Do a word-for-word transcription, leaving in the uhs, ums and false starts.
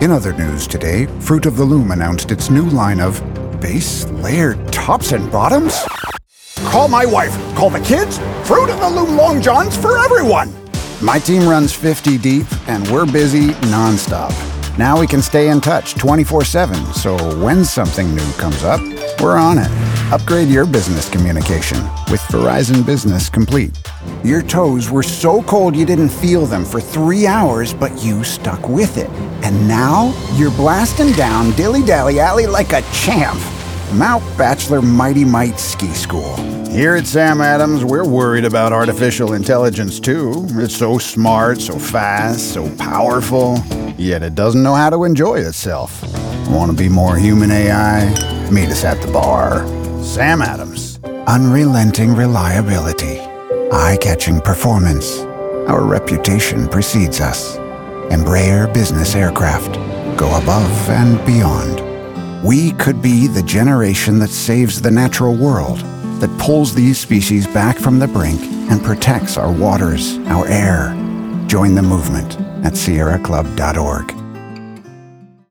In other news today, Fruit of the Loom announced its new line of base layered tops and bottoms? Call my wife, call the kids, Fruit of the Loom Long Johns for everyone! My team runs fifty deep, and we're busy nonstop. Now we can stay in touch twenty-four seven, so when something new comes up, we're on it. Upgrade your business communication with Verizon Business Complete. Your toes were so cold you didn't feel them for three hours, but you stuck with it. And now you're blasting down Dilly Dally Alley like a champ. Mount Bachelor Mighty Might Ski School. Here at Sam Adams, we're worried about artificial intelligence too. It's so smart, so fast, so powerful, yet it doesn't know how to enjoy itself. Want to be more human A I? Meet us at the bar. Sam Adams. Unrelenting reliability. Eye-catching performance. Our reputation precedes us. Embraer Business Aircraft. Go above and beyond. We could be the generation that saves the natural world, that pulls these species back from the brink and protects our waters, our air. Join the movement at sierra club dot org.